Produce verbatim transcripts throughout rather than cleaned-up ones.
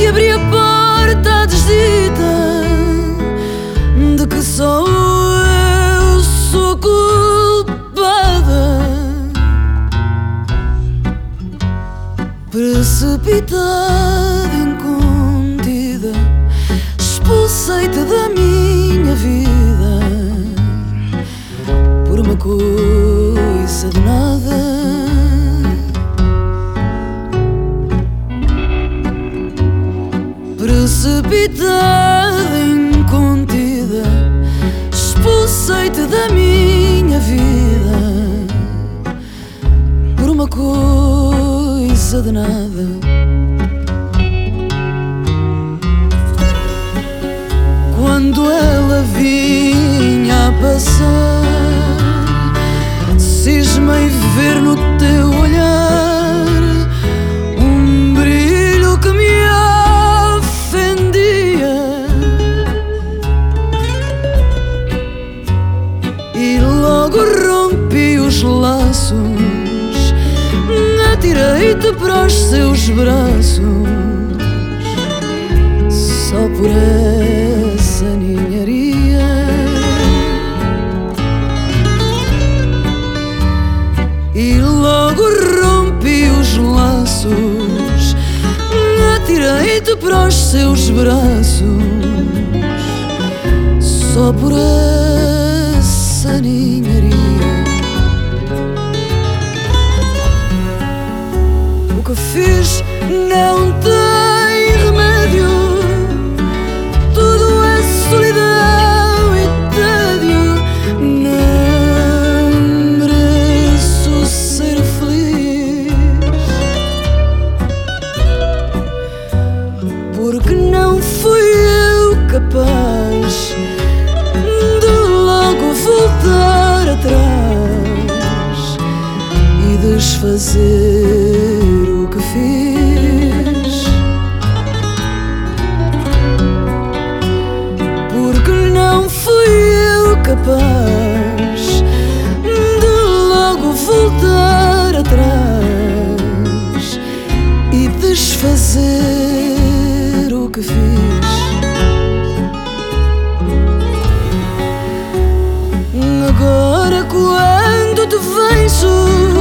que abri a porta à desdita de que só eu sou culpada. Precipitada, incontida, expulsei-te da minha vida por uma coisa de nada. Precipitada, incontida, expulsei-te da minha vida por uma coisa de nada. Quando ela vinha a passar, cismei ver no teu olhar um brilho que me ofendia, e logo rompi os laços, atirei-te para os seus braços, só por essa ninharia. E logo rompi os laços, atirei-te para os seus braços, só por essa ninharia. O que fiz não tem remédio, tudo é solidão e tédio. Não mereço ser feliz, porque não fui eu capaz de logo voltar atrás e desfazer o que fiz. Porque não fui eu capaz de logo voltar atrás e desfazer o que fiz. Agora quando te vejo,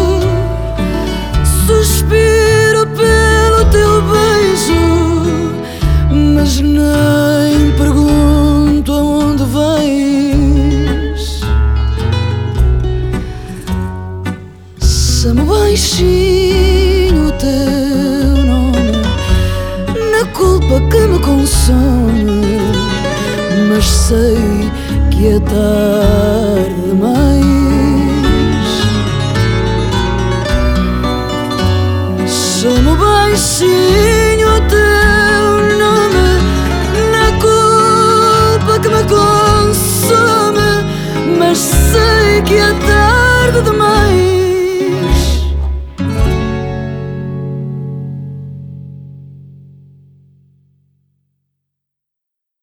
suspiro pelo teu beijo, mas nem pergunto aonde vais. Chamo baixinho o teu nome na culpa que me consome, mas sei que é tarde demais. Chamo baixinho